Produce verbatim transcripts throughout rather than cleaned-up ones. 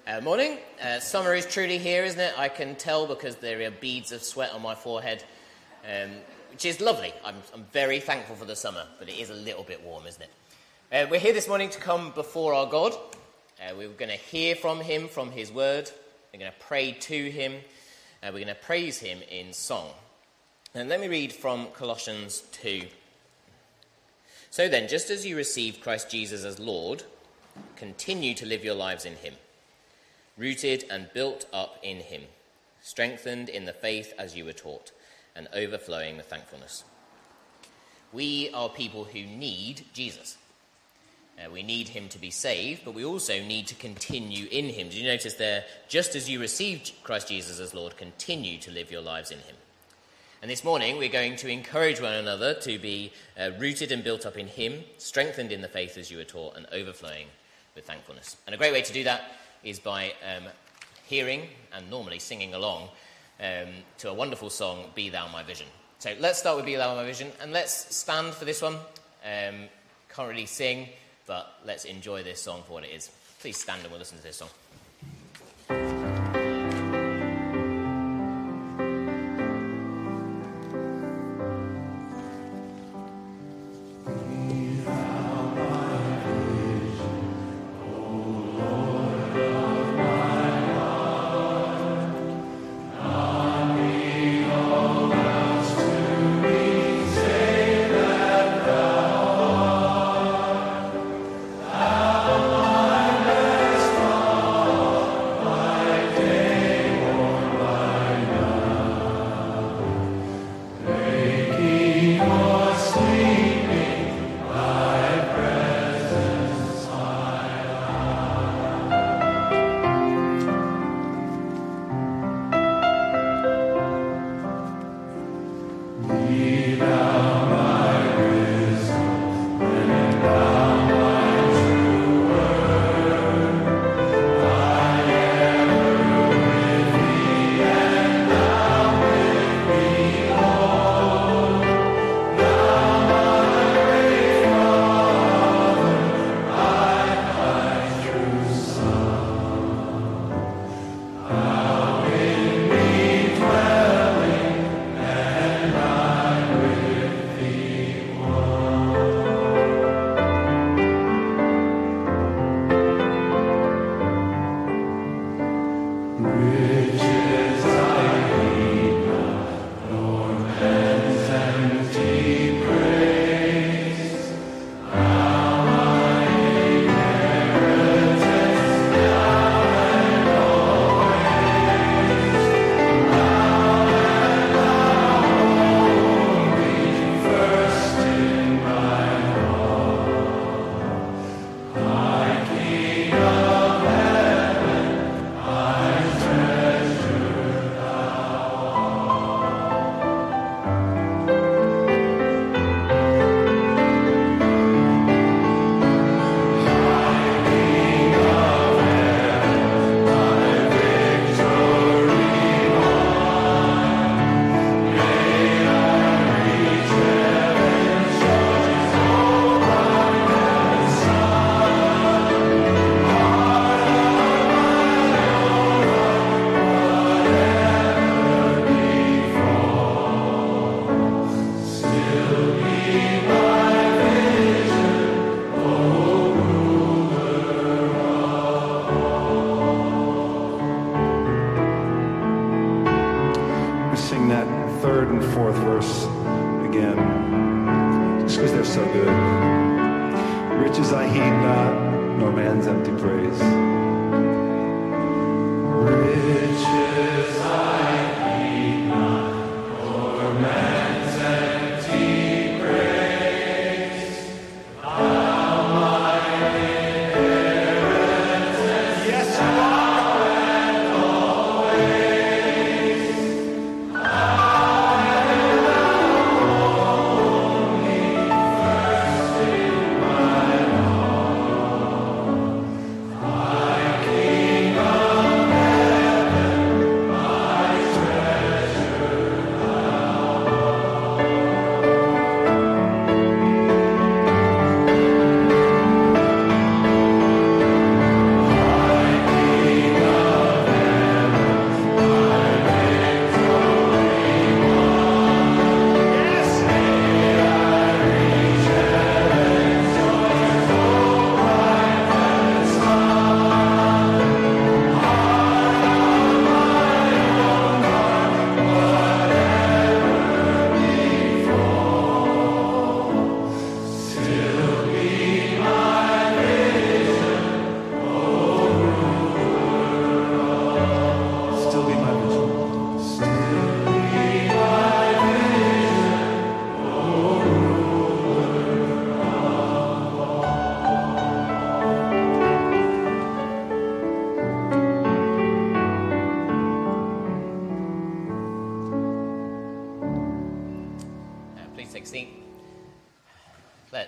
Uh, morning. Uh, summer is truly here, isn't it? I can tell because there are beads of sweat on my forehead, um, which is lovely. I'm, I'm very thankful for the summer, but it is a little bit warm, isn't it? Uh, we're here this morning to come before our God. Uh, we're going to hear from him, from his word. We're going to pray to him. Uh, we're going to praise him in song. And let me read from Colossians two. So then, just as you received Christ Jesus as Lord, continue to live your lives in him, rooted and built up in him, strengthened in the faith as you were taught, and overflowing with thankfulness. We are people who need Jesus. Uh, we need him to be saved, but we also need to continue in him. Did you notice there, just as you received Christ Jesus as Lord, continue to live your lives in him. And this morning we're going to encourage one another to be uh, rooted and built up in him, strengthened in the faith as you were taught, and overflowing with thankfulness. And a great way to do that is by um, hearing and normally singing along um, to a wonderful song, Be Thou My Vision. So let's start with Be Thou My Vision, and let's stand for this one. Um, can't really sing, but let's enjoy this song for what it is. Please stand and we'll listen to this song.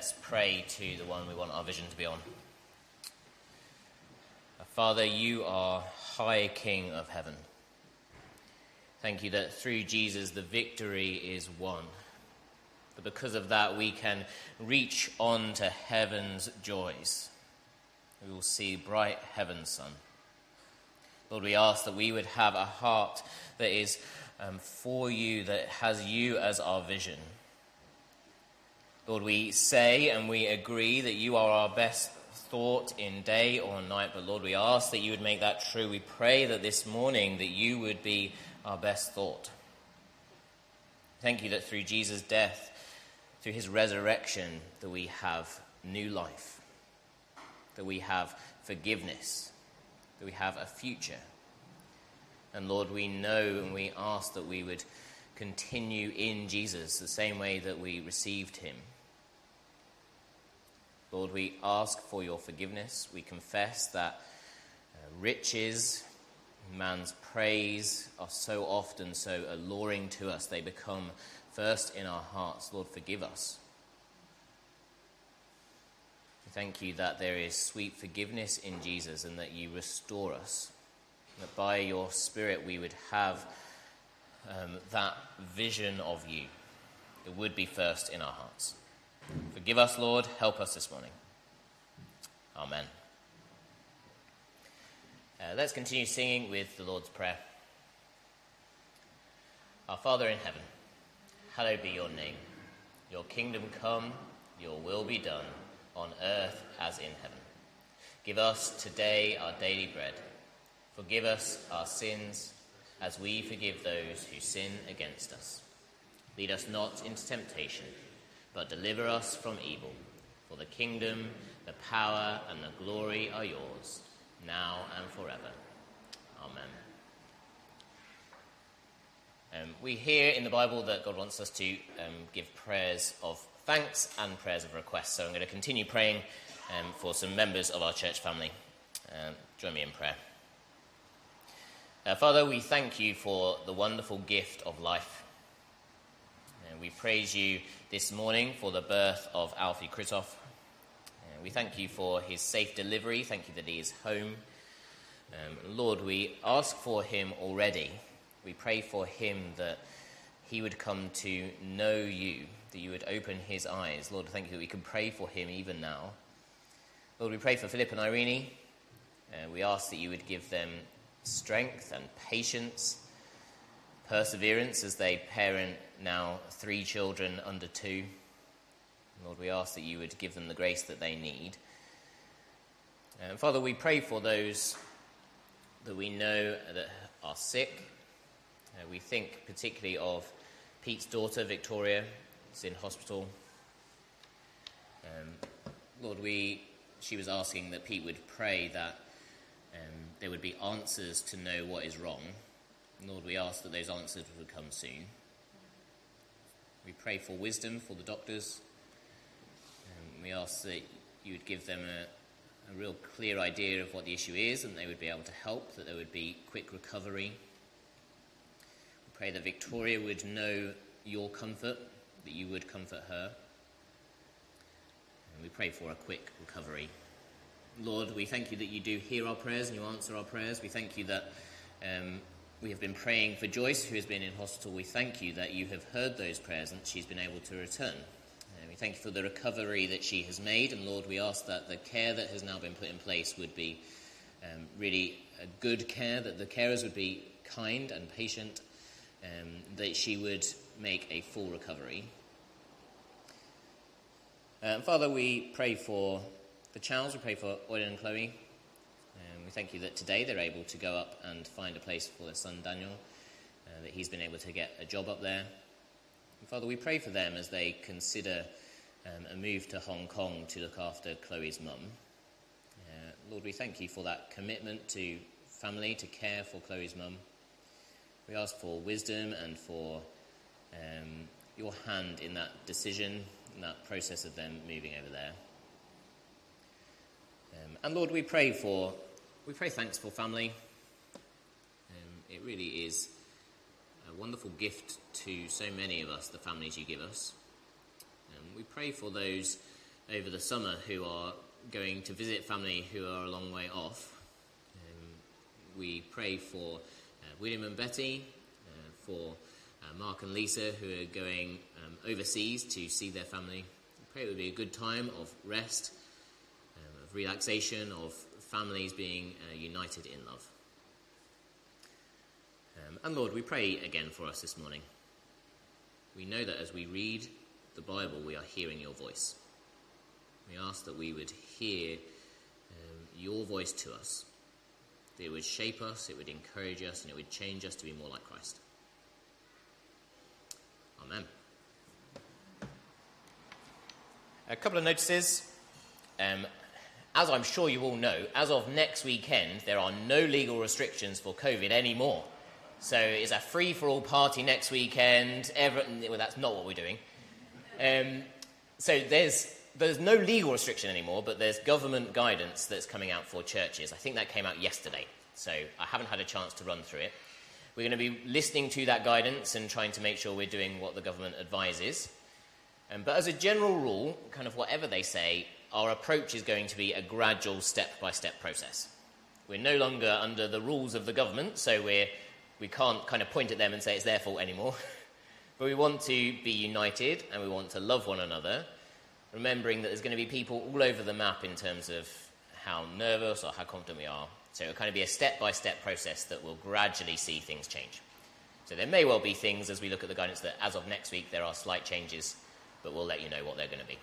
let's pray to the one we want our vision to be on. Father, you are High King of heaven. Thank you that through Jesus the victory is won. That because of that we can reach on to heaven's joys. We will see bright heaven's sun. Lord, we ask that we would have a heart that is um, for you, that has you as our vision. Lord, we say and we agree that you are our best thought in day or night, but Lord, we ask that you would make that true. We pray that this morning that you would be our best thought. Thank you that through Jesus' death, through his resurrection, that we have new life, that we have forgiveness, that we have a future. And Lord, we know and we ask that we would continue in Jesus the same way that we received him. Lord, we ask for your forgiveness. We confess that uh, riches, man's praise are so often so alluring to us. They become first in our hearts. Lord, forgive us. Thank you that there is sweet forgiveness in Jesus and that you restore us. That by your Spirit we would have um, that vision of you. It would be first in our hearts. Forgive us, Lord. Help us this morning. Amen. Uh, let's continue singing with the Lord's Prayer. Our Father in heaven, hallowed be your name. Your kingdom come, your will be done, on earth as in heaven. Give us today our daily bread. Forgive us our sins, as we forgive those who sin against us. Lead us not into temptation, but deliver us from evil. For the kingdom, the power, and the glory are yours, now and forever. Amen. Um, we hear in the Bible that God wants us to um, give prayers of thanks and prayers of request. So I'm going to continue praying um, for some members of our church family. Um, join me in prayer. Uh, Father, we thank you for the wonderful gift of life. And we praise you this morning for the birth of Alfie Kritoff. And we thank you for his safe delivery. Thank you that he is home. Um, Lord, we ask for him already. We pray for him that he would come to know you, that you would open his eyes. Lord, thank you that we can pray for him even now. Lord, we pray for Philip and Irene. Uh, we ask that you would give them strength and patience, perseverance as they parent now three children under two. Lord, we ask that you would give them the grace that they need. And Father, we pray for those that we know that are sick. Uh, we think particularly of Pete's daughter, Victoria, who's in hospital. Um, Lord, we she was asking that Pete would pray that um, there would be answers to know what is wrong. Lord, we ask that those answers would come soon. We pray for wisdom for the doctors. Um, we ask that you would give them a, a real clear idea of what the issue is and they would be able to help, that there would be quick recovery. We pray that Victoria would know your comfort, that you would comfort her. And we pray for a quick recovery. Lord, we thank you that you do hear our prayers and you answer our prayers. We thank you that um, we have been praying for Joyce, who has been in hospital. We thank you that you have heard those prayers and she's been able to return. And we thank you for the recovery that she has made. And Lord, we ask that the care that has now been put in place would be um, really a good care, that the carers would be kind and patient, um, that she would make a full recovery. Uh, Father, we pray for the Charles, we pray for Oilen and Chloe. Um, we thank you that today they're able to go up and find a place for their son Daniel, uh, that he's been able to get a job up there. And Father, we pray for them as they consider um, a move to Hong Kong to look after Chloe's mum. Uh, Lord, we thank you for that commitment to family, to care for Chloe's mum. We ask for wisdom and for um, your hand in that decision, in that process of them moving over there. Um, and Lord, we pray for, we pray thanks for family. Um, it really is a wonderful gift to so many of us, the families you give us. Um, we pray for those over the summer who are going to visit family who are a long way off. Um, we pray for uh, William and Betty, uh, for uh, Mark and Lisa who are going um, overseas to see their family. We pray it would be a good time of rest, um, of relaxation, of families being uh, united in love. Um, and Lord, we pray again for us this morning. We know that as we read the Bible, we are hearing your voice. We ask that we would hear um, your voice to us, that it would shape us, it would encourage us, and it would change us to be more like Christ. Amen. A couple of notices. Um, as I'm sure you all know, as of next weekend, there are no legal restrictions for COVID anymore. So it's a free-for-all party next weekend. Everton, well, that's not what we're doing. Um, so there's there's no legal restriction anymore, but there's government guidance that's coming out for churches. I think that came out yesterday, so I haven't had a chance to run through it. We're going to be listening to that guidance and trying to make sure we're doing what the government advises. Um, but as a general rule, kind of whatever they say, our approach is going to be a gradual step-by-step process. We're no longer under the rules of the government, so we're, we can't kind of point at them and say it's their fault anymore. But we want to be united and we want to love one another, remembering that there's going to be people all over the map in terms of how nervous or how confident we are. So it'll kind of be a step-by-step process that will gradually see things change. So there may well be things as we look at the guidance that as of next week there are slight changes, but we'll let you know what they're going to be.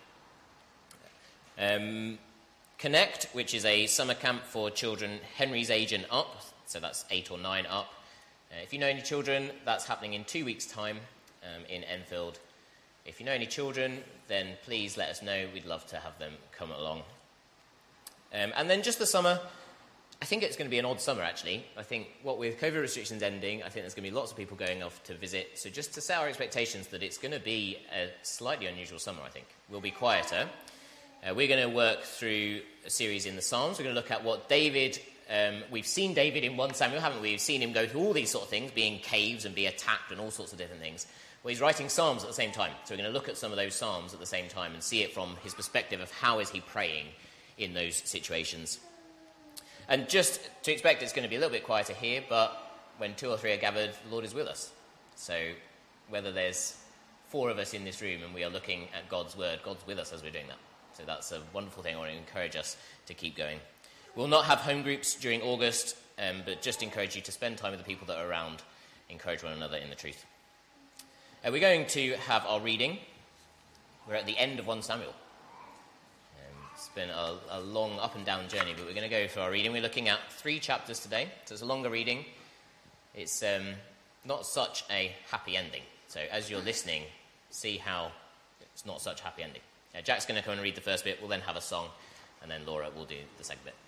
Um, Connect, which is a summer camp for children Henry's age and up, so that's eight or nine up. Uh, if you know any children, that's happening in two weeks' time um, in Enfield. If you know any children, then please let us know. We'd love to have them come along. Um, and then just the summer, I think it's going to be an odd summer, actually. I think what with COVID restrictions ending, I think there's going to be lots of people going off to visit. So just to set our expectations that it's going to be a slightly unusual summer, I think. We'll be quieter. Uh, we're going to work through a series in the Psalms. We're going to look at what David... Um, we've seen David in First Samuel, haven't we? We've seen him go through all these sort of things, be in caves and be attacked and all sorts of different things. Well, he's writing Psalms at the same time. So we're going to look at some of those Psalms at the same time and see it from his perspective of how is he praying in those situations. And just to expect it's going to be a little bit quieter here, but when two or three are gathered, the Lord is with us. So whether there's four of us in this room and we are looking at God's word, God's with us as we're doing that. So that's a wonderful thing. I want to encourage us to keep going. We'll not have home groups during August, um, but just encourage you to spend time with the people that are around, encourage one another in the truth. Uh, we're going to have our reading. We're at the end of First Samuel. Um, it's been a, a long up and down journey, but we're going to go through our reading. We're looking at three chapters today, so it's a longer reading. It's um, not such a happy ending. So as you're listening, see how it's not such a happy ending. Uh, Jack's going to come and read the first bit. We'll then have a song, and then Laura will do the second bit.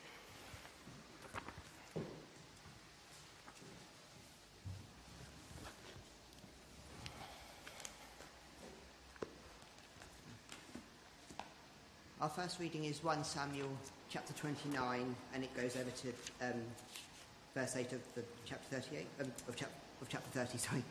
Our first reading is First Samuel chapter twenty-nine, and it goes over to um, verse eight of the chapter thirty-eight um, of, chap- of chapter thirty. Sorry.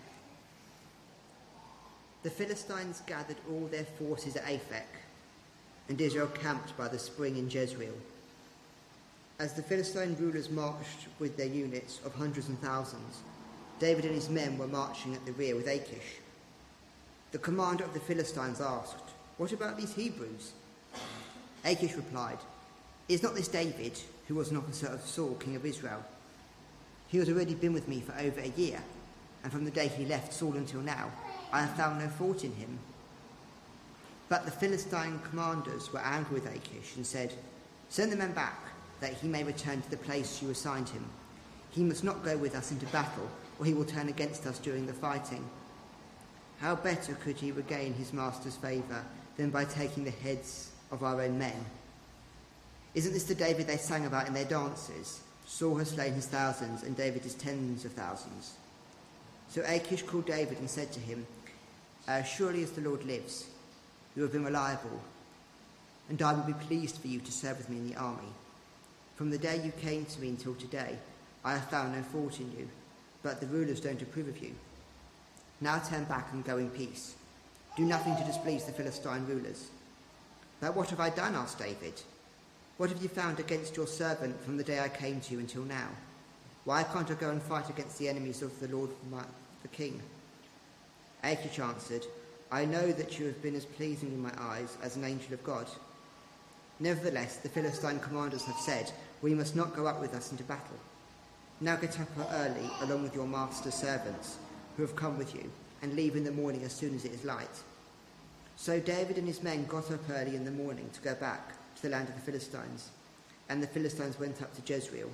The Philistines gathered all their forces at Aphek, and Israel camped by the spring in Jezreel. As the Philistine rulers marched with their units of hundreds and thousands, David and his men were marching at the rear with Achish. The commander of the Philistines asked, "What about these Hebrews?" Achish replied, "Is not this David, who was an officer of Saul, king of Israel? He has already been with me for over a year, and from the day he left Saul until now, I have found no fault in him." But the Philistine commanders were angry with Achish and said, "Send the men back, that he may return to the place you assigned him. He must not go with us into battle, or he will turn against us during the fighting. How better could he regain his master's favour than by taking the heads of our own men? Isn't this the David they sang about in their dances? Saul has slain his thousands, and David his tens of thousands." So Achish called David and said to him, uh, "Surely as the Lord lives, you have been reliable, and I will be pleased for you to serve with me in the army. From the day you came to me until today, I have found no fault in you, but the rulers don't approve of you. Now turn back and go in peace. Do nothing to displease the Philistine rulers." "But what have I done?" asked David. "What have you found against your servant from the day I came to you until now? Why can't I go and fight against the enemies of the Lord my, the king?" Achish answered, "I know that you have been as pleasing in my eyes as an angel of God. Nevertheless, the Philistine commanders have said, 'We must not go up with us into battle. Now get up early along with your master's servants who have come with you, and leave in the morning as soon as it is light.' So David and his men got up early in the morning to go back to the land of the Philistines, and the Philistines went up to Jezreel.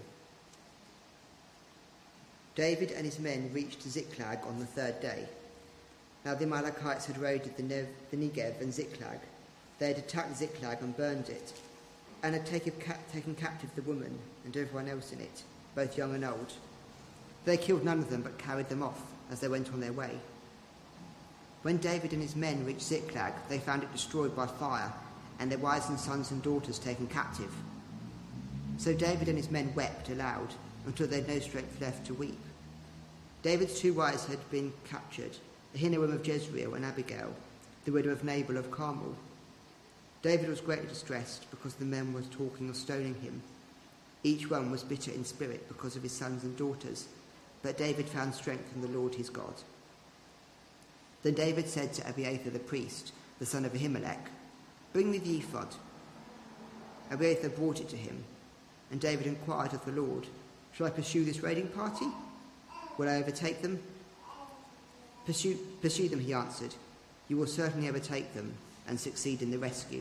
David and his men reached Ziklag on the third day. Now the Amalekites had raided the, Nev- the Negev and Ziklag. They had attacked Ziklag and burned it, and had taken, ca- taken captive the woman and everyone else in it, both young and old. They killed none of them, but carried them off as they went on their way. When David and his men reached Ziklag, they found it destroyed by fire, and their wives and sons and daughters taken captive. So David and his men wept aloud, until they had no strength left to weep. David's two wives had been captured, Ahinoam of Jezreel and Abigail, the widow of Nabal of Carmel. David was greatly distressed because the men were talking of stoning him. Each one was bitter in spirit because of his sons and daughters, but David found strength in the Lord his God. Then David said to Abiathar the priest, the son of Ahimelech, "Bring me the ephod." Abiathar brought it to him, and David inquired of the Lord, "Shall I pursue this raiding party? Will I overtake them?" Pursue, pursue them, he answered. "You will certainly overtake them and succeed in the rescue."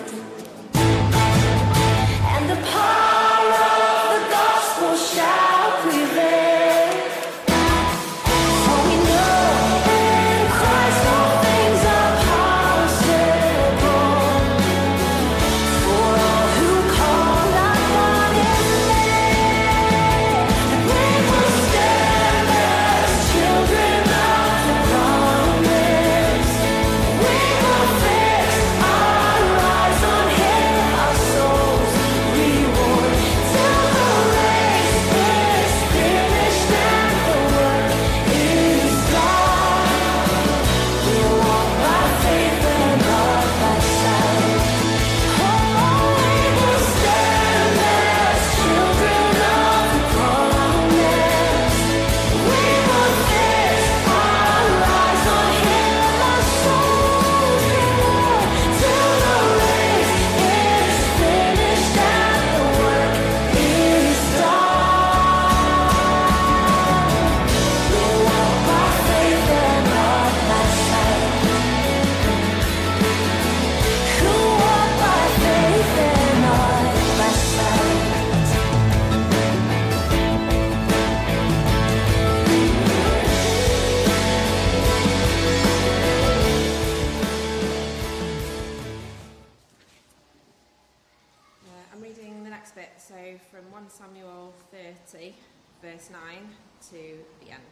And the power of the gospel shall Second Samuel thirty, verse nine to the end.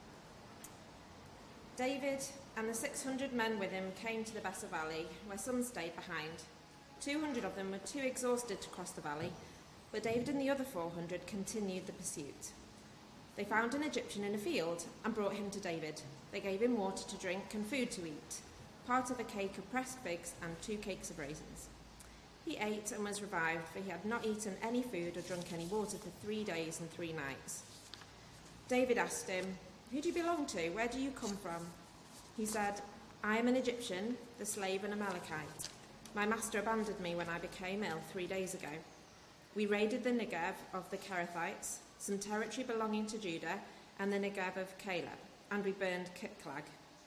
David and the six hundred men with him came to the Besser Valley, where some stayed behind. two hundred of them were too exhausted to cross the valley, but David and the other four hundred continued the pursuit. They found an Egyptian in a field and brought him to David. They gave him water to drink and food to eat, part of a cake of pressed figs and two cakes of raisins. He ate and was revived, for he had not eaten any food or drunk any water for three days and three nights. David asked him, "Who do you belong to? Where do you come from?" He said, "I am an Egyptian, the slave of an Amalekite. My master abandoned me when I became ill three days ago. We raided the Negev of the Kerethites, some territory belonging to Judah, and the Negev of Caleb, and we burned Ziklag."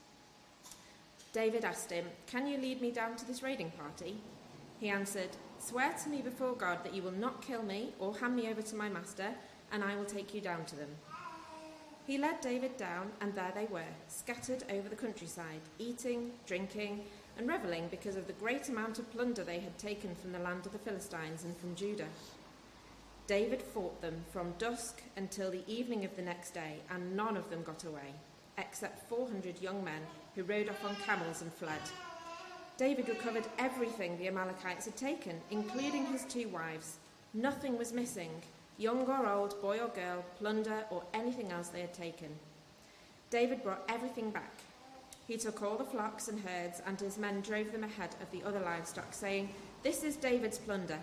David asked him, "Can you lead me down to this raiding party?" He answered, "Swear to me before God that you will not kill me or hand me over to my master, and I will take you down to them." He led David down, and there they were, scattered over the countryside, eating, drinking, and revelling because of the great amount of plunder they had taken from the land of the Philistines and from Judah. David fought them from dusk until the evening of the next day, and none of them got away, except four hundred young men who rode off on camels and fled. David recovered everything the Amalekites had taken, including his two wives. Nothing was missing, young or old, boy or girl, plunder, or anything else they had taken. David brought everything back. He took all the flocks and herds, and his men drove them ahead of the other livestock, saying, "This is David's plunder."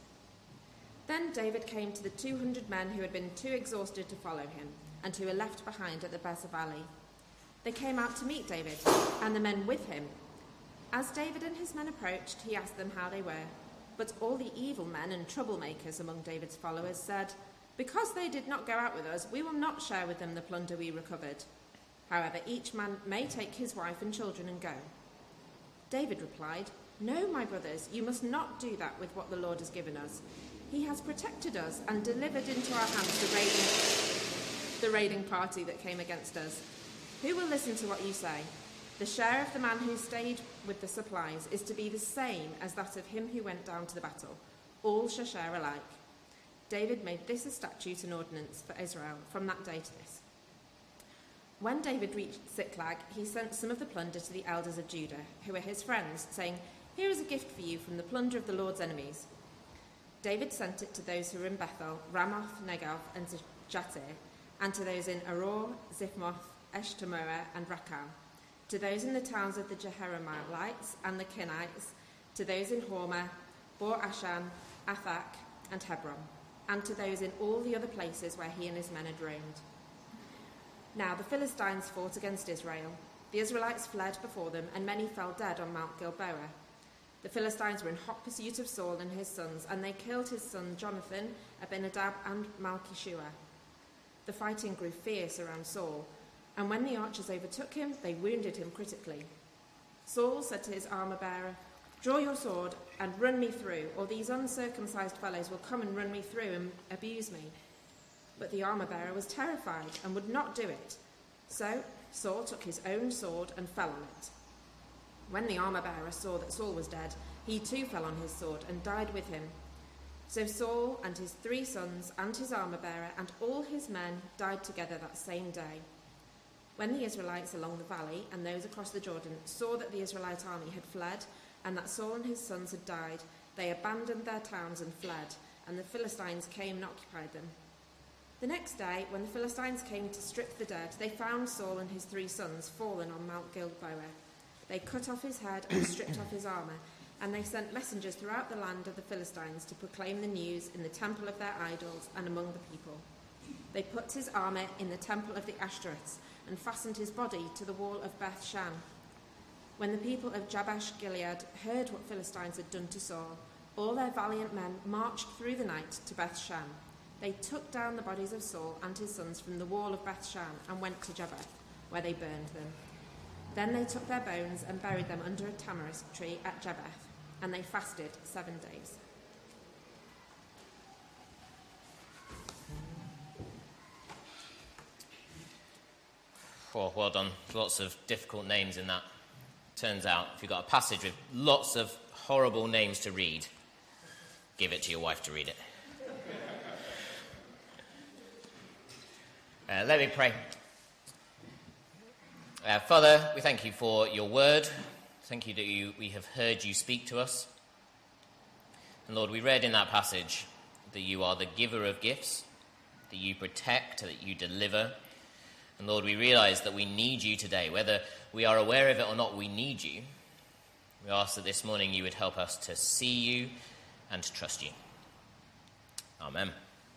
Then David came to the two hundred men who had been too exhausted to follow him, and who were left behind at the Besser Valley. They came out to meet David, and the men with him. As David and his men approached, he asked them how they were. But all the evil men and troublemakers among David's followers said, "Because they did not go out with us, we will not share with them the plunder we recovered. However, each man may take his wife and children and go." David replied, "No, my brothers, you must not do that with what the Lord has given us. He has protected us and delivered into our hands the raiding, the raiding party that came against us. Who will listen to what you say? The share of the man who stayed with the supplies is to be the same as that of him who went down to the battle. All shall share alike." David made this a statute and ordinance for Israel from that day to this. When David reached Ziklag, he sent some of the plunder to the elders of Judah, who were his friends, saying, "Here is a gift for you from the plunder of the Lord's enemies." David sent it to those who were in Bethel, Ramoth, Negev, and Jatir, and to those in Aror, Ziphmoth, Eshtemoa, and Rakal, to those in the towns of the Jerahmeelites and the Kenites, to those in Hormah, Bor-Ashan, Athak, and Hebron, and to those in all the other places where he and his men had roamed. Now the Philistines fought against Israel. The Israelites fled before them, and many fell dead on Mount Gilboa. The Philistines were in hot pursuit of Saul and his sons, and they killed his son Jonathan, Abinadab, and Malchishua. The fighting grew fierce around Saul, and when the archers overtook him, they wounded him critically. Saul said to his armor-bearer, "Draw your sword and run me through, or these uncircumcised fellows will come and run me through and abuse me." But the armor-bearer was terrified and would not do it. So Saul took his own sword and fell on it. When the armor-bearer saw that Saul was dead, he too fell on his sword and died with him. So Saul and his three sons and his armor-bearer and all his men died together that same day. When the Israelites along the valley and those across the Jordan saw that the Israelite army had fled and that Saul and his sons had died, they abandoned their towns and fled, and the Philistines came and occupied them. The next day, when the Philistines came to strip the dead, they found Saul and his three sons fallen on Mount Gilboa. They cut off his head and stripped off his armor, and they sent messengers throughout the land of the Philistines to proclaim the news in the temple of their idols and among the people. They put his armor in the temple of the Ashtoreths and fastened his body to the wall of Beth Shan. When the people of Jabesh Gilead heard what Philistines had done to Saul, all their valiant men marched through the night to Beth Shan. They took down the bodies of Saul and his sons from the wall of Beth Shan and went to Jabesh, where they burned them. Then they took their bones and buried them under a tamarisk tree at Jabesh, and they fasted seven days. Oh, well done. Lots of difficult names in that. Turns out, if you've got a passage with lots of horrible names to read, give it to your wife to read it. Uh, let me pray. Uh, Father, we thank you for your word. Thank you that you, we have heard you speak to us. And Lord, we read in that passage that you are the giver of gifts, that you protect, that you deliver. And Lord, we realize that we need you today. Whether we are aware of it or not, we need you. We ask that this morning you would help us to see you and to trust you. Amen.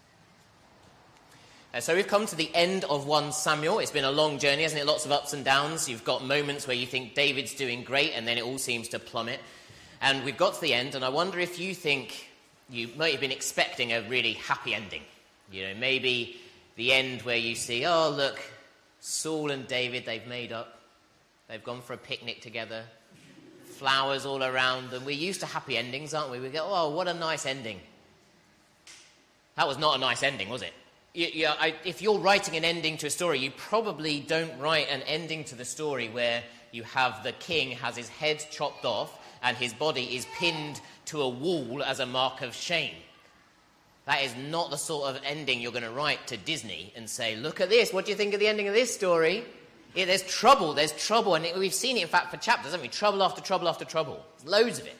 Uh, so we've come to the end of First Samuel. It's been a long journey, hasn't it? Lots of ups and downs. You've got moments where you think David's doing great, and then it all seems to plummet. And we've got to the end, and I wonder if you think you might have been expecting a really happy ending. You know, maybe the end where you see, oh, look, Saul and David, they've made up. They've gone for a picnic together. Flowers all around them. We're used to happy endings, aren't we? We go, oh, what a nice ending. That was not a nice ending, was it? You, you, I, if you're writing an ending to a story, you probably don't write an ending to the story where you have the king has his head chopped off and his body is pinned to a wall as a mark of shame. That is not the sort of ending you're going to write to Disney and say, look at this, what do you think of the ending of this story? Yeah, there's trouble, there's trouble, and it, we've seen it, in fact, for chapters, haven't we? Trouble after trouble after trouble. Loads of it.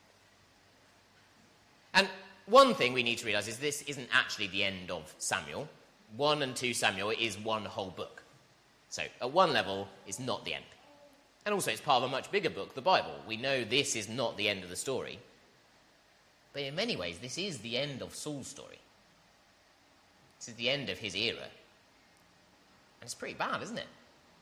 And one thing we need to realise is this isn't actually the end of Samuel. One and two Samuel is one whole book. So, at one level, it's not the end. And also, it's part of a much bigger book, the Bible. We know this is not the end of the story. But in many ways, this is the end of Saul's story. This is the end of his era. And it's pretty bad, isn't it?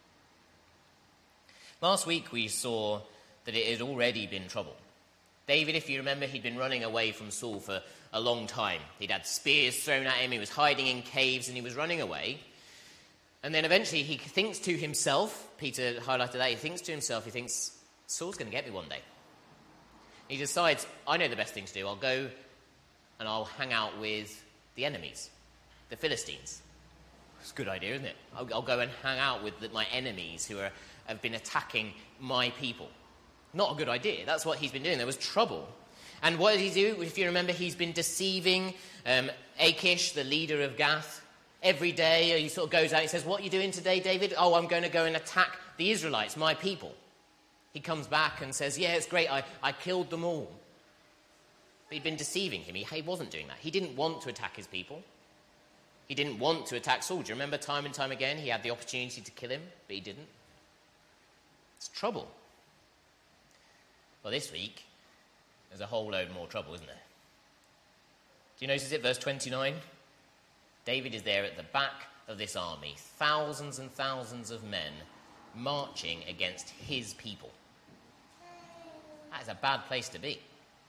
Last week, we saw that it had already been trouble. David, if you remember, he'd been running away from Saul for a long time. He'd had spears thrown at him, he was hiding in caves, and he was running away. And then eventually he thinks to himself, Peter highlighted that, he thinks to himself, he thinks, Saul's going to get me one day. He decides, I know the best thing to do. I'll go and I'll hang out with the enemies, the Philistines. It's a good idea, isn't it? I'll, I'll go and hang out with the, my enemies who are, have been attacking my people. Not a good idea. That's what he's been doing. There was trouble. And what did he do? If you remember, he's been deceiving um, Achish, the leader of Gath. Every day he sort of goes out and says, what are you doing today, David? Oh, I'm going to go and attack the Israelites, my people. He comes back and says, yeah, it's great, I, I killed them all. But he'd been deceiving him. He, he wasn't doing that. He didn't want to attack his people. He didn't want to attack Saul. Do you remember time and time again he had the opportunity to kill him, but he didn't? It's trouble. Well, this week, there's a whole load more trouble, isn't there? Do you notice it, verse twenty-nine? David is there at the back of this army, thousands and thousands of men marching against his people. That is a bad place to be.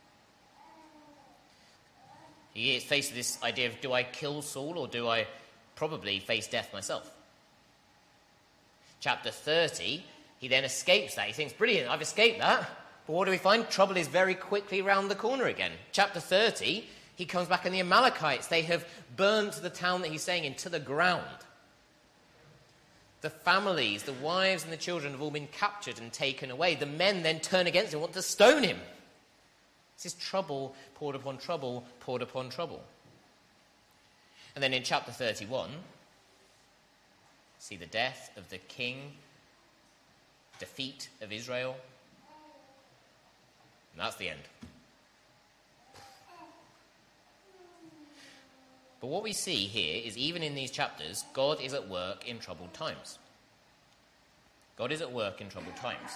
He is faced with this idea of, do I kill Saul or do I probably face death myself? Chapter thirty, he then escapes that. He thinks, brilliant, I've escaped that. But what do we find? Trouble is very quickly round the corner again. Chapter thirty, he comes back and the Amalekites, they have burned the town that he's staying in to the ground. The families, the wives and the children have all been captured and taken away. The men then turn against him, want to stone him. This is trouble poured upon trouble, poured upon trouble. And then in chapter thirty-one, see the death of the king, defeat of Israel. And that's the end. But what we see here is even in these chapters, God is at work in troubled times. God is at work in troubled times.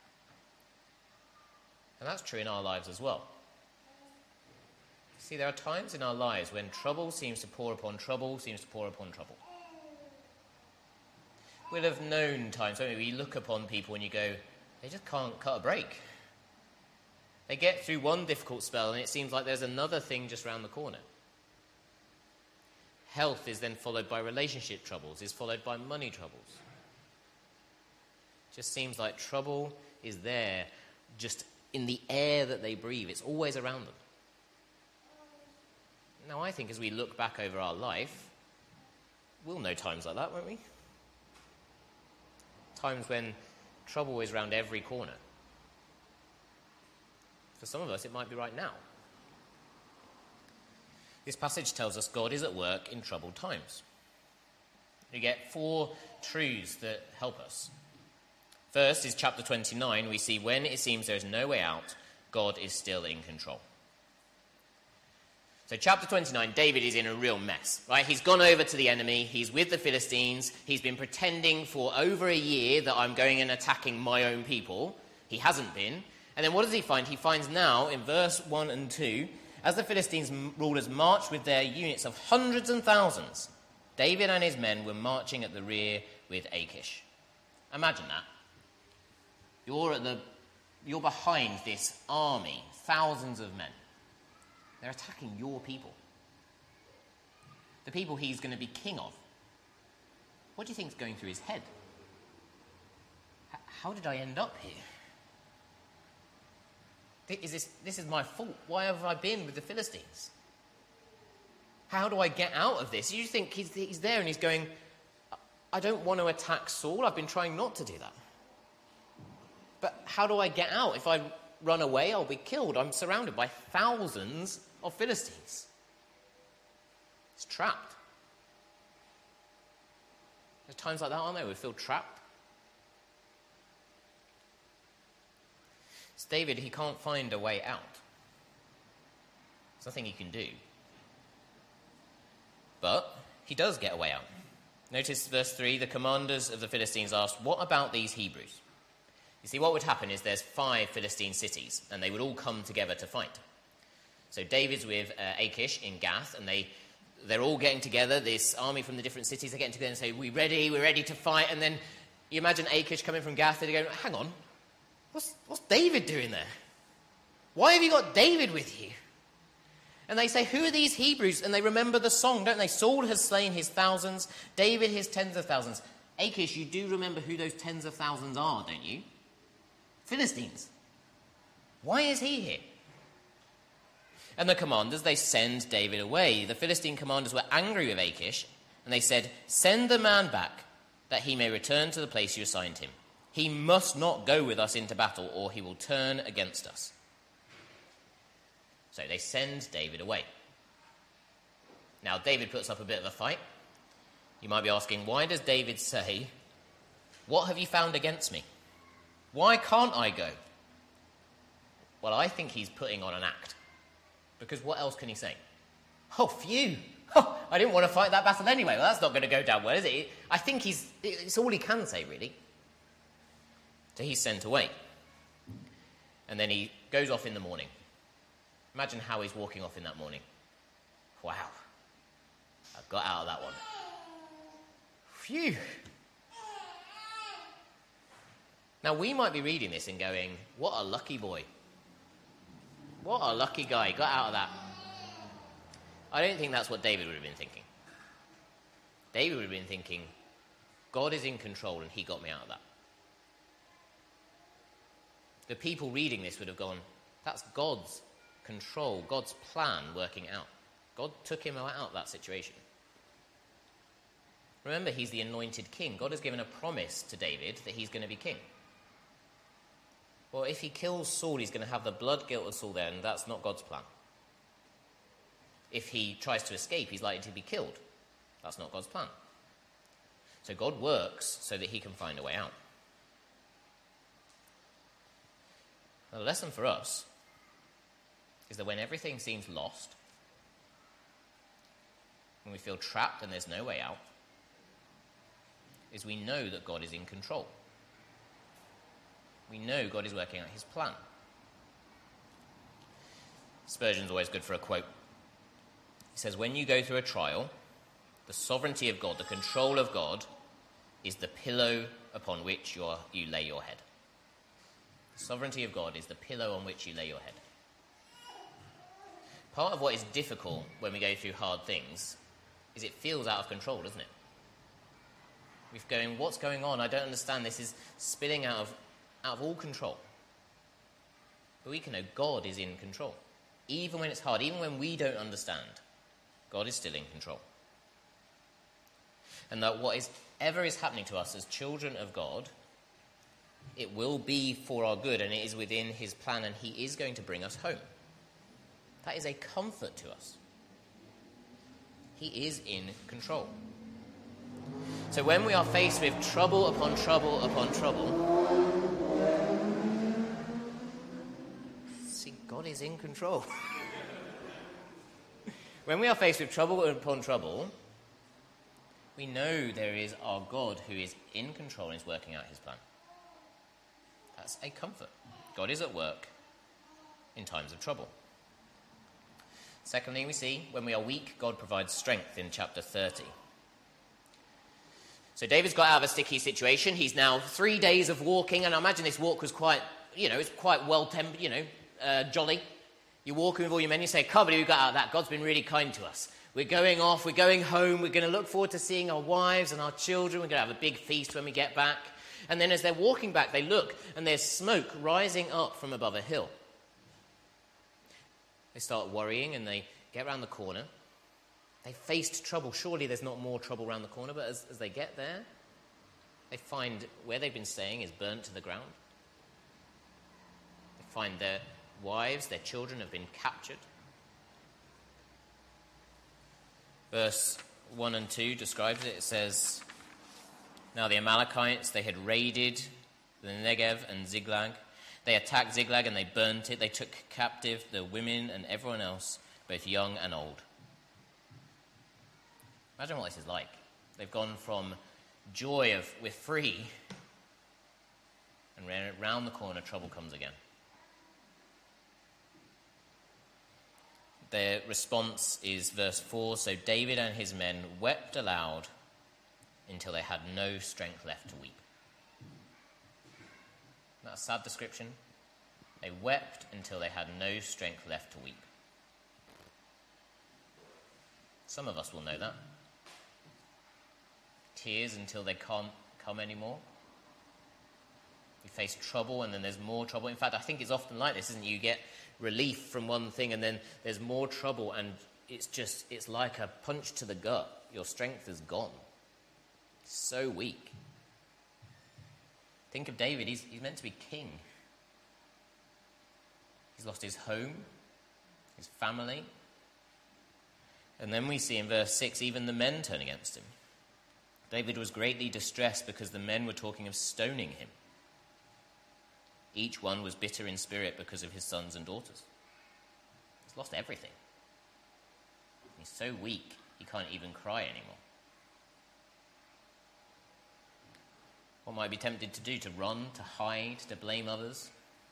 And that's true in our lives as well. See, there are times in our lives when trouble seems to pour upon trouble, seems to pour upon trouble. We'll have known times when we look upon people and you go, they just can't cut a break. They get through one difficult spell and it seems like there's another thing just round the corner. Health is then followed by relationship troubles, is followed by money troubles. Just seems like trouble is there, just in the air that they breathe. It's always around them. Now, I think as we look back over our life, we'll know times like that, won't we? Times when trouble is around every corner. For some of us, it might be right now. This passage tells us God is at work in troubled times. We get four truths that help us. First is chapter twenty-nine. We see when it seems there is no way out, God is still in control. So chapter twenty-nine, David is in a real mess, right? He's gone over to the enemy. He's with the Philistines. He's been pretending for over a year that I'm going and attacking my own people. He hasn't been. And then what does he find? He finds now in verse one and two, as the Philistines rulers marched with their units of hundreds and thousands, David and his men were marching at the rear with Achish. Imagine that. You're at the, you're behind this army, thousands of men. They're attacking your people. The people he's going to be king of. What do you think is going through his head? H- how did I end up here? Is this, this is my fault. Why have I been with the Philistines? How do I get out of this? You think he's, he's there and he's going, I don't want to attack Saul. I've been trying not to do that. But how do I get out? If I run away, I'll be killed. I'm surrounded by thousands of Philistines. It's trapped. There's times like that, aren't there? We feel trapped. It's David, he can't find a way out. There's nothing he can do. But he does get a way out. Notice verse three, the commanders of the Philistines asked, what about these Hebrews? You see, what would happen is there's five Philistine cities, and they would all come together to fight. So David's with uh, Achish in Gath, and they, they're all getting together, this army from the different cities, they're getting together and say, we're ready, we're ready to fight. And then you imagine Achish coming from Gath, and they're going, hang on, what's, what's David doing there? Why have you got David with you? And they say, who are these Hebrews? And they remember the song, don't they? Saul has slain his thousands, David his tens of thousands. Achish, you do remember who those tens of thousands are, don't you? Philistines. Why is he here? And the commanders, they send David away. The Philistine commanders were angry with Achish, and they said, send the man back, that he may return to the place you assigned him. He must not go with us into battle, or he will turn against us. So they send David away. Now, David puts up a bit of a fight. You might be asking, why does David say, what have you found against me? Why can't I go? Well, I think he's putting on an act. Because what else can he say? Oh, phew. Oh, I didn't want to fight that battle anyway. Well, that's not going to go down well, is it? I think he's, it's all he can say, really. So he's sent away. And then he goes off in the morning. Imagine how he's walking off in that morning. Wow. I got out of that one. Phew. Now, we might be reading this and going, what a lucky boy. What a lucky guy. He got out of that. I don't think that's what David would have been thinking. David would have been thinking, God is in control and he got me out of that. The people reading this would have gone, that's God's control, God's plan working out. God took him out of that situation. Remember, he's the anointed king. God has given a promise to David that he's going to be king. Well, if he kills Saul, he's going to have the blood guilt of Saul there, and that's not God's plan. If he tries to escape, he's likely to be killed. That's not God's plan. So God works so that he can find a way out. Now, the lesson for us is that when everything seems lost, when we feel trapped and there's no way out, is we know that God is in control. We know God is working out his plan. Spurgeon's always good for a quote. He says, when you go through a trial, the sovereignty of God, the control of God, is the pillow upon which you, are, you lay your head. The sovereignty of God is the pillow on which you lay your head. Part of what is difficult when we go through hard things is it feels out of control, doesn't it? We're going, what's going on? I don't understand. This is spilling out of, out of all control. But we can know God is in control. Even when it's hard, even when we don't understand, God is still in control. And that whatever is happening to us as children of God, it will be for our good, and it is within his plan, and he is going to bring us home. That is a comfort to us. He is in control. So when we are faced with trouble upon trouble upon trouble, see, God is in control. When we are faced with trouble upon trouble, we know there is our God who is in control and is working out his plan. That's a comfort. God is at work in times of trouble. Secondly, we see when we are weak, God provides strength in chapter thirty. So David's got out of a sticky situation. He's now three days of walking, and I imagine this walk was quite, you know, it's quite well-tempered, you know, uh, jolly. You're walking with all your men, you say, can't believe we got out of that. God's been really kind to us. We're going off, we're going home, we're going to look forward to seeing our wives and our children. We're going to have a big feast when we get back. And then as they're walking back, they look, and there's smoke rising up from above a hill. They start worrying, and they get around the corner. They faced trouble. Surely there's not more trouble around the corner, but as, as they get there, they find where they've been staying is burnt to the ground. They find their wives, their children have been captured. Verse one and two describes it. It says, now the Amalekites, they had raided the Negev and Ziklag. They attacked Ziklag and they burnt it. They took captive the women and everyone else, both young and old. Imagine what this is like. They've gone from joy of we're free, and round the corner trouble comes again. Their response is verse four, so David and his men wept aloud until they had no strength left to weep. That's a sad description. They wept until they had no strength left to weep. Some of us will know that. Tears until they can't come anymore. You face trouble and then there's more trouble. In fact, I think it's often like this, isn't it? You get relief from one thing and then there's more trouble and it's just, it's like a punch to the gut. Your strength is gone. It's so weak. Think of David. He's, he's meant to be king. He's lost his home, his family. And then we see in verse six, even the men turn against him. David was greatly distressed because the men were talking of stoning him. Each one was bitter in spirit because of his sons and daughters. He's lost everything. He's so weak, he can't even cry anymore. What might be tempted to do? To run, to hide, to blame others?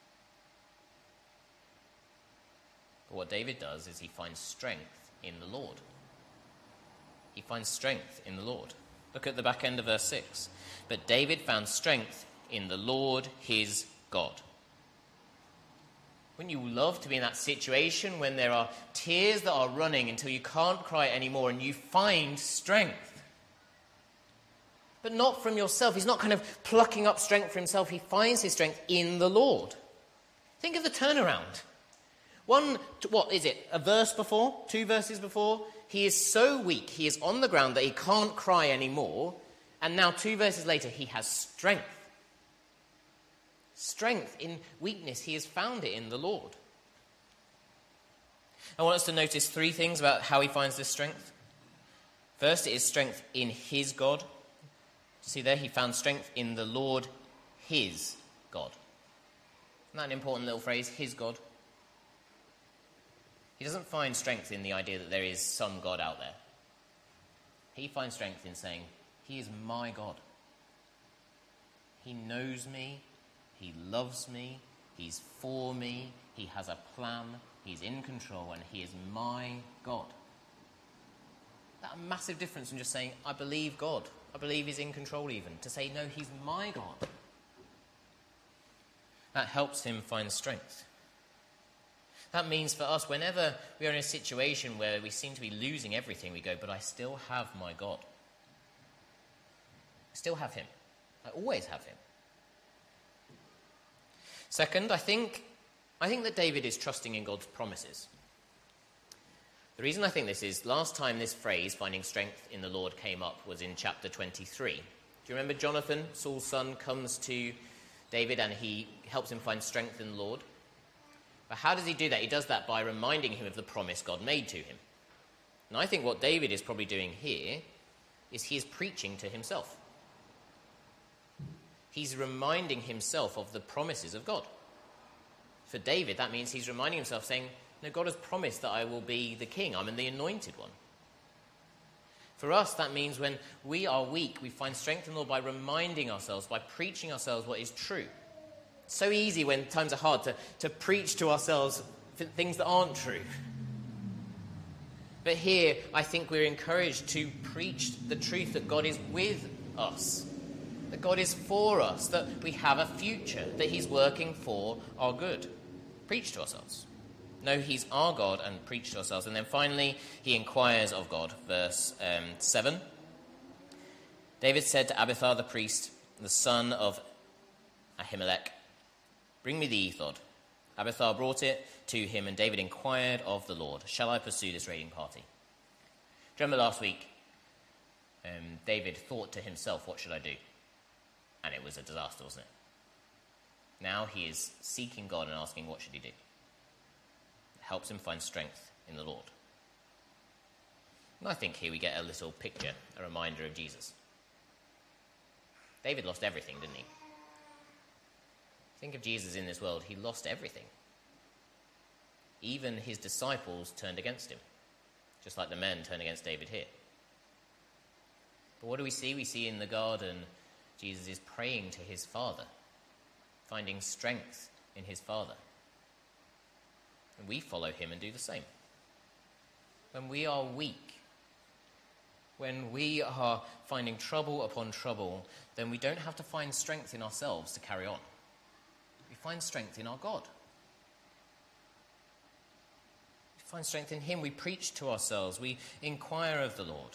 But what David does is he finds strength in the Lord. He finds strength in the Lord. Look at the back end of verse six. But David found strength in the Lord his God. Wouldn't you love to be in that situation when there are tears that are running until you can't cry anymore and you find strength? But not from yourself. He's not kind of plucking up strength for himself. He finds his strength in the Lord. Think of the turnaround. One, what is it, a verse before, two verses before? He is so weak, he is on the ground that he can't cry anymore. And now two verses later, he has strength. Strength in weakness, he has found it in the Lord. I want us to notice three things about how he finds this strength. First, it is strength in his God. See there, he found strength in the Lord, his God. Isn't that an important little phrase, his God? He doesn't find strength in the idea that there is some God out there. He finds strength in saying, he is my God. He knows me, he loves me, he's for me, he has a plan, he's in control, and he is my God. That's a massive difference from just saying, I believe God. I believe he's in control even. To say, no, he's my God. That helps him find strength. That means for us, whenever we are in a situation where we seem to be losing everything, we go, but I still have my God. I still have him. I always have him. Second, I think, I think that David is trusting in God's promises. The reason I think this is, last time this phrase, finding strength in the Lord, came up was in chapter twenty-three. Do you remember Jonathan, Saul's son, comes to David and he helps him find strength in the Lord? But how does he do that? He does that by reminding him of the promise God made to him. And I think what David is probably doing here is he is preaching to himself. He's reminding himself of the promises of God. For David, that means he's reminding himself, saying, no, God has promised that I will be the king. I'm the anointed one. For us, that means when we are weak, we find strength in the Lord by reminding ourselves, by preaching ourselves what is true. It's so easy when times are hard to, to preach to ourselves things that aren't true. But here, I think we're encouraged to preach the truth that God is with us, that God is for us, that we have a future, that he's working for our good. Preach to ourselves. No, he's our God, and preach to ourselves. And then finally, he inquires of God. Verse um, seven. David said to Abiathar the priest, the son of Ahimelech, bring me the ephod. Abiathar brought it to him, and David inquired of the Lord, shall I pursue this raiding party? Do you remember last week, um, David thought to himself, what should I do? And it was a disaster, wasn't it? Now he is seeking God and asking, what should he do? It helps him find strength in the Lord. And I think here we get a little picture, a reminder of Jesus. David lost everything, didn't he? Think of Jesus in this world. He lost everything. Even his disciples turned against him, just like the men turned against David here. But what do we see? We see in the garden, Jesus is praying to his Father, finding strength in his Father. And we follow him and do the same. When we are weak, when we are finding trouble upon trouble, then we don't have to find strength in ourselves to carry on. We find strength in our God. We find strength in him. We preach to ourselves. We inquire of the Lord.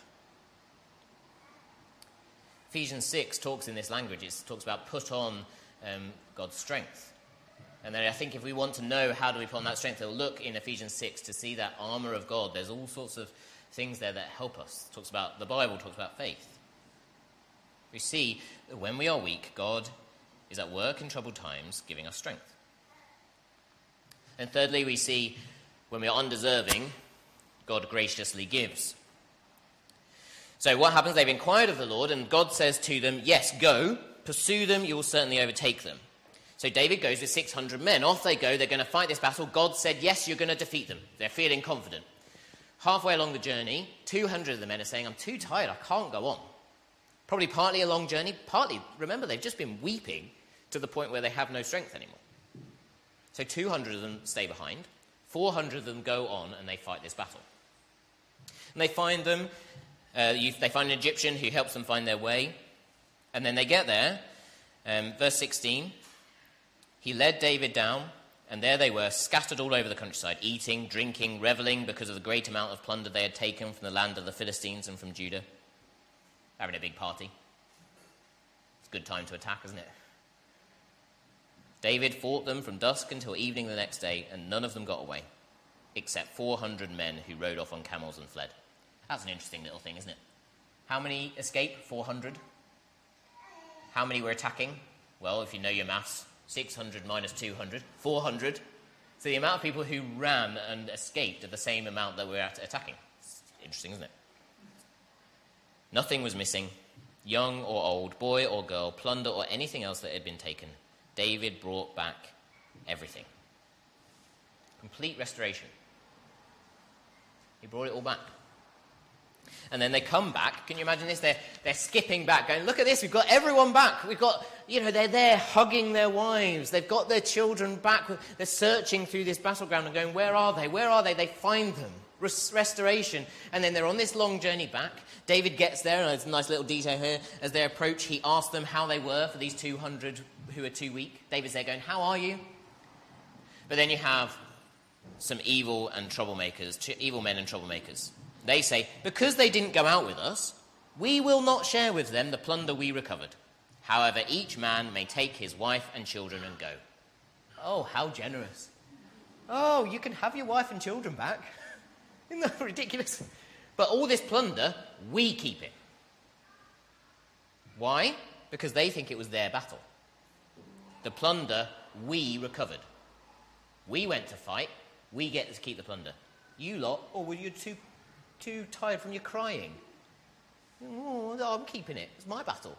Ephesians six talks in this language. It talks about put on um, God's strength. And then I think if we want to know how do we put on that strength, we'll look in Ephesians six to see that armour of God. There's all sorts of things there that help us. It talks about the Bible, talks about faith. We see that when we are weak, God is at work in troubled times, giving us strength. And thirdly, we see when we are undeserving, God graciously gives. So what happens? They've inquired of the Lord, and God says to them, yes, go, pursue them, you will certainly overtake them. So David goes with six hundred men. Off they go, they're going to fight this battle. God said, yes, you're going to defeat them. They're feeling confident. Halfway along the journey, two hundred of the men are saying, I'm too tired, I can't go on. Probably partly a long journey, partly, remember, they've just been weeping to the point where they have no strength anymore. So two hundred of them stay behind, four hundred of them go on, and they fight this battle. And they find them, uh, you, they find an Egyptian who helps them find their way, and then they get there, um, verse sixteen, he led David down, and there they were, scattered all over the countryside, eating, drinking, reveling, because of the great amount of plunder they had taken from the land of the Philistines and from Judah. Having a big party. It's a good time to attack, isn't it? David fought them from dusk until evening the next day, and none of them got away, except four hundred men who rode off on camels and fled. That's an interesting little thing, isn't it? How many escaped? four hundred. How many were attacking? Well, if you know your maths, six hundred minus two hundred, four hundred. So the amount of people who ran and escaped are the same amount that were attacking. It's interesting, isn't it? Nothing was missing, young or old, boy or girl, plunder or anything else that had been taken. David brought back everything. Complete restoration. He brought it all back. And then they come back. Can you imagine this? They're, they're skipping back, going, look at this, we've got everyone back. We've got, you know, they're there hugging their wives. They've got their children back. They're searching through this battleground and going, where are they? Where are they? They find them. Restoration. And then they're on this long journey back. David gets there, and there's a nice little detail here. As they approach, he asks them how they were for these two hundred who are too weak. David's there going, how are you? But then you have some evil and troublemakers, evil men and troublemakers. They say, because they didn't go out with us, we will not share with them the plunder we recovered. However, each man may take his wife and children and go. Oh, how generous. Oh, you can have your wife and children back. Isn't that ridiculous? But all this plunder, we keep it. Why? Because they think it was their battle. The plunder, we recovered. We went to fight, we get to keep the plunder. You lot, or were you too, too tired from your crying? Oh, no, I'm keeping it. It's my battle.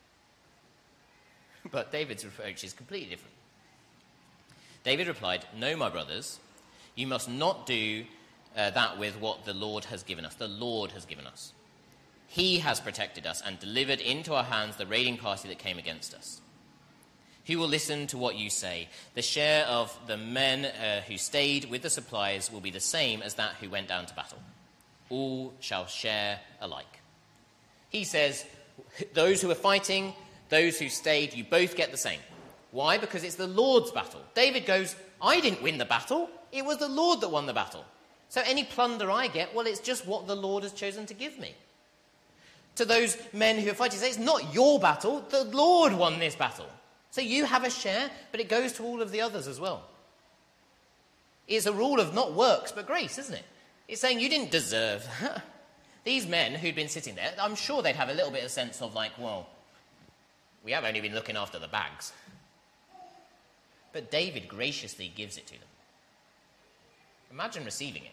But David's approach is completely different. David replied, "No, my brothers, you must not do uh, that with what the Lord has given us. The Lord has given us. He has protected us and delivered into our hands the raiding party that came against us. Who will listen to what you say? The share of the men uh, who stayed with the supplies will be the same as that who went down to battle. All shall share alike." He says, those who are fighting, those who stayed, you both get the same. Why? Because it's the Lord's battle. David goes, I didn't win the battle. It was the Lord that won the battle. So any plunder I get, well, it's just what the Lord has chosen to give me. To those men who are fighting, say, it's not your battle. The Lord won this battle. So you have a share, but it goes to all of the others as well. It's a rule of not works, but grace, isn't it? It's saying you didn't deserve that. These men who'd been sitting there, I'm sure they'd have a little bit of sense of like, well, we have only been looking after the bags. But David graciously gives it to them. Imagine receiving it.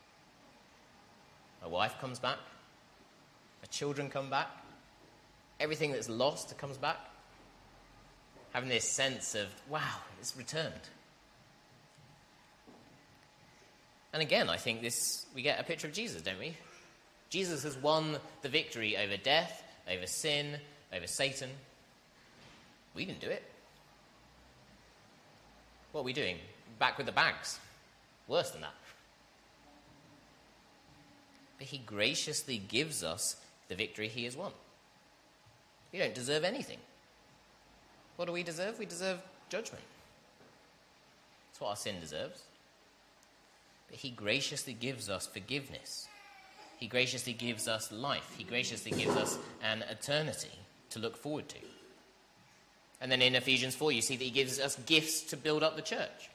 A wife comes back. Her children come back. Everything that's lost comes back. Having this sense of, wow, it's returned. And again, I think this we get a picture of Jesus, don't we? Jesus has won the victory over death, over sin, over Satan. We didn't do it. What are we doing? Back with the bags. Worse than that. But he graciously gives us the victory he has won. We don't deserve anything. What do we deserve? We deserve judgment. That's what our sin deserves. But he graciously gives us forgiveness. He graciously gives us life. He graciously gives us an eternity to look forward to. And then in Ephesians four, you see that he gives us gifts to build up the church.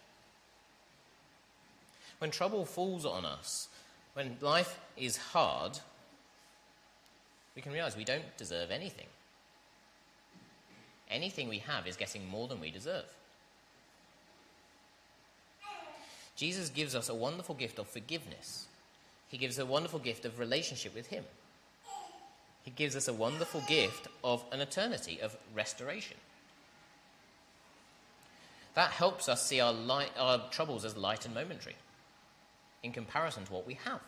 When trouble falls on us, when life is hard, we can realize we don't deserve anything. Anything we have is getting more than we deserve. Jesus gives us a wonderful gift of forgiveness. He gives a wonderful gift of relationship with him. He gives us a wonderful gift of an eternity, of restoration. That helps us see our, light, our troubles as light and momentary in comparison to what we have.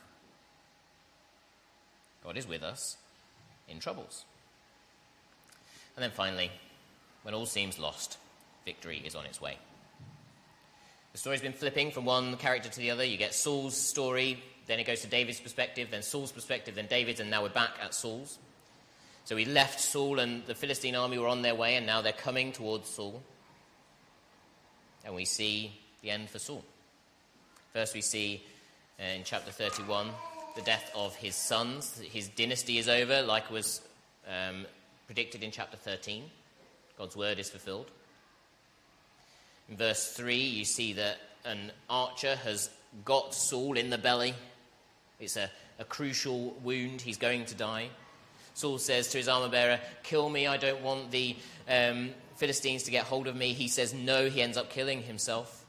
God is with us in troubles. And then finally, when all seems lost, victory is on its way. The story's been flipping from one character to the other. You get Saul's story, then it goes to David's perspective, then Saul's perspective, then David's, and now we're back at Saul's. So we left Saul and the Philistine army were on their way, and now they're coming towards Saul. And we see the end for Saul. First we see uh, in chapter thirty-one the death of his sons. His dynasty is over, like was um, predicted in chapter thirteen. God's word is fulfilled. In verse three, you see that an archer has got Saul in the belly. It's a, a crucial wound. He's going to die. Saul says to his armor-bearer, kill me, I don't want the um, Philistines to get hold of me. He says no, he ends up killing himself.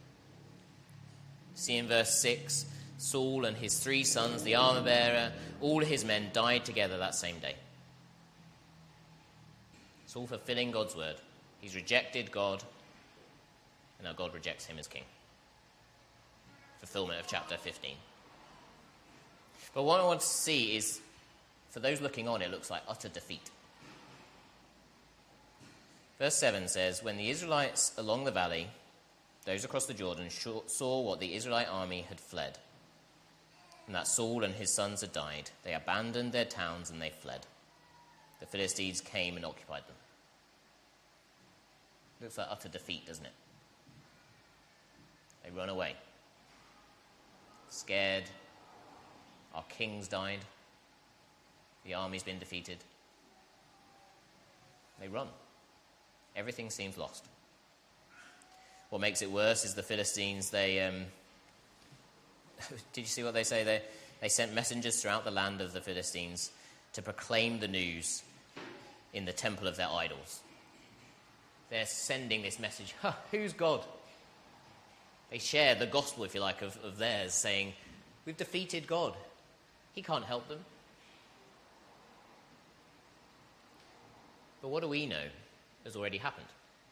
See in verse six, Saul and his three sons, the armor-bearer, all his men died together that same day. Saul fulfilling God's word. He's rejected God, and now God rejects him as king. Fulfillment of chapter fifteen. But what I want to see is, for those looking on, it looks like utter defeat. Verse seven says, when the Israelites along the valley, those across the Jordan, saw what the Israelite army had fled, and that Saul and his sons had died, they abandoned their towns and they fled. The Philistines came and occupied them. Looks like utter defeat, doesn't it? They run away. Scared. Our king's died. The army's been defeated. They run. Everything seems lost. What makes it worse is the Philistines, they... Um, did you see what they say? They, they sent messengers throughout the land of the Philistines to proclaim the news in the temple of their idols. They're sending this message, huh, who's God? They share the gospel, if you like, of, of theirs, saying, we've defeated God. He can't help them. But what do we know has already happened?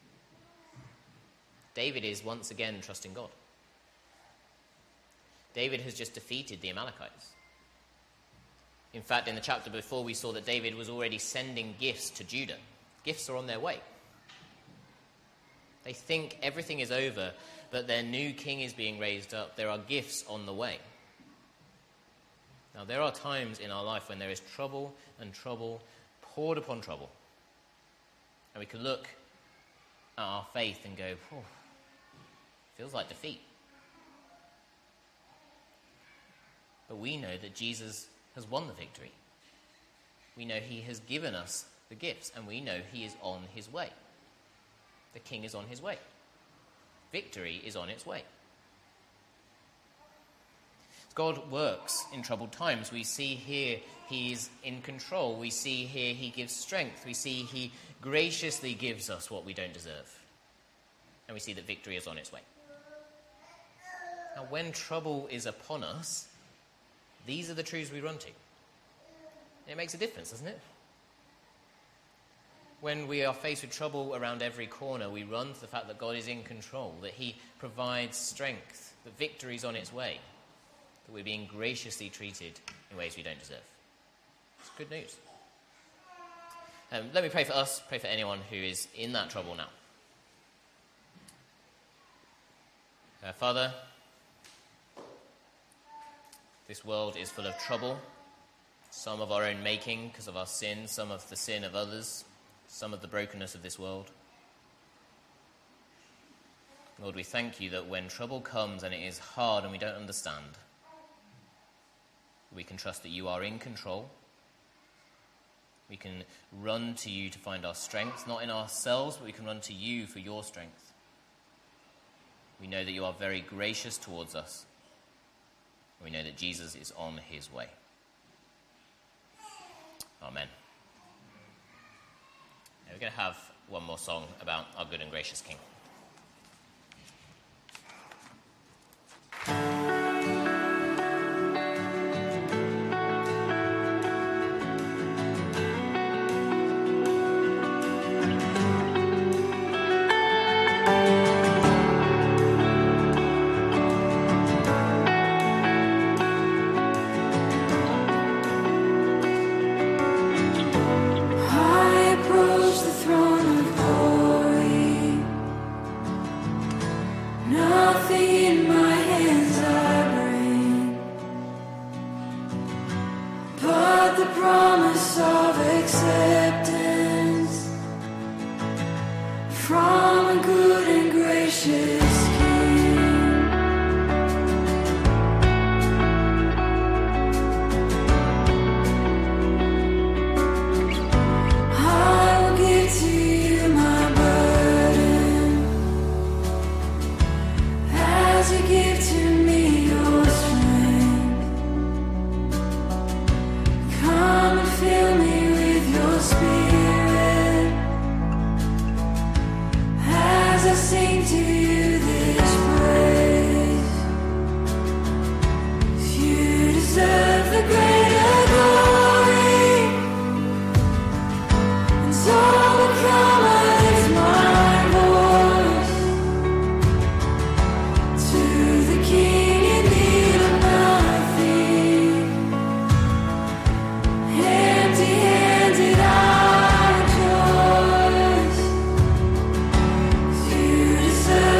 David is once again trusting God. David has just defeated the Amalekites. In fact, in the chapter before, we saw that David was already sending gifts to Judah. Gifts are on their way. They think everything is over, but their new king is being raised up. There are gifts on the way. Now, there are times in our life when there is trouble and trouble poured upon trouble. And we can look at our faith and go, oh, feels like defeat. But we know that Jesus has won the victory. We know he has given us the gifts, and we know he is on his way. The king is on his way. Victory is on its way. God works in troubled times. We see here he's in control. We see here he gives strength. We see he graciously gives us what we don't deserve. And we see that victory is on its way. Now, when trouble is upon us, these are the truths we run to. It makes a difference, doesn't it? When we are faced with trouble around every corner, we run to the fact that God is in control, that he provides strength, that victory is on its way, that we're being graciously treated in ways we don't deserve. It's good news. Um, let me pray for us, pray for anyone who is in that trouble now. Uh, Father, this world is full of trouble, some of our own making because of our sin, some of the sin of others, some of the brokenness of this world. Lord, we thank you that when trouble comes and it is hard and we don't understand, we can trust that you are in control. We can run to you to find our strength, not in ourselves, but we can run to you for your strength. We know that you are very gracious towards us. We know that Jesus is on his way. Amen. Now we're going to have one more song about our good and gracious King. Deserve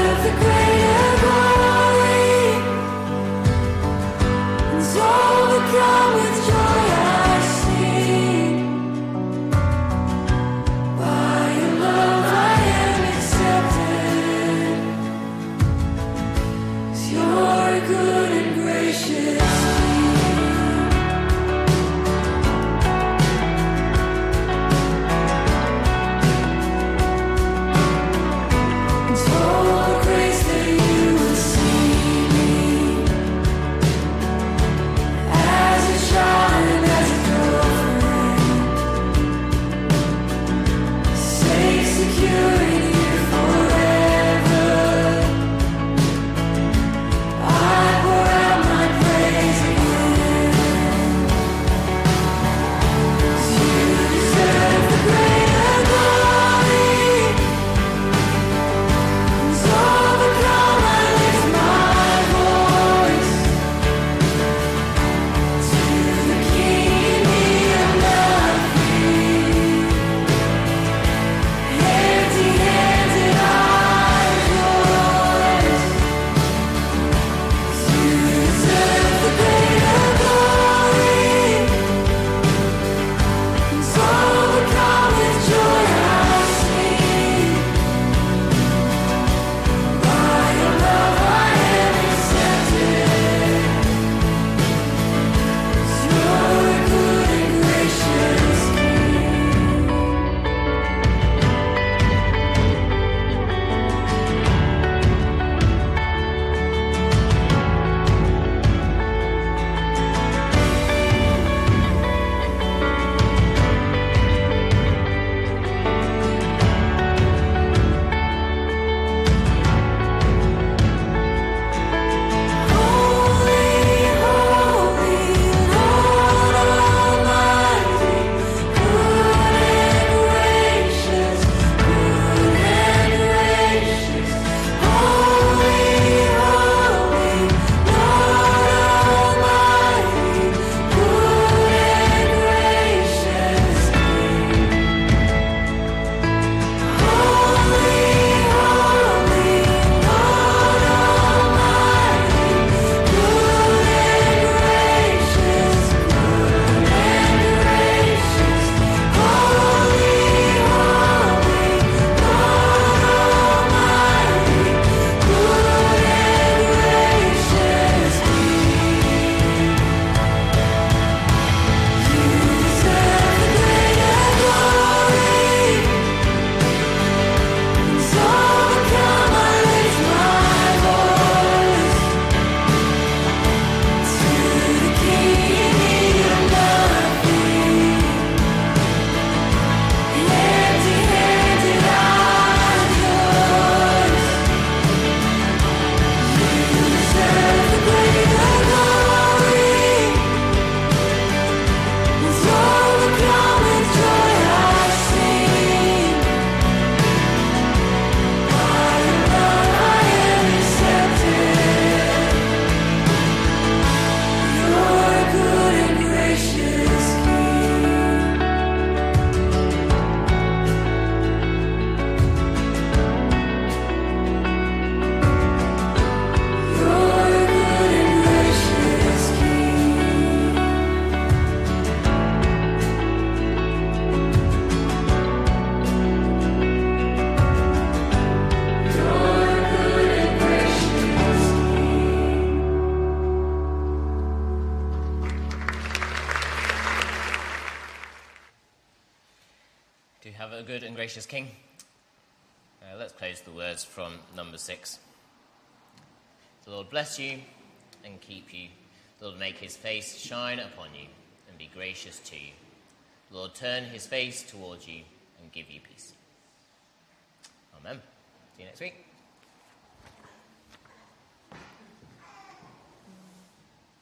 gracious King. Uh, let's close the words from number six. The Lord bless you and keep you. The Lord make his face shine upon you and be gracious to you. The Lord turn his face towards you and give you peace. Amen. See you next week.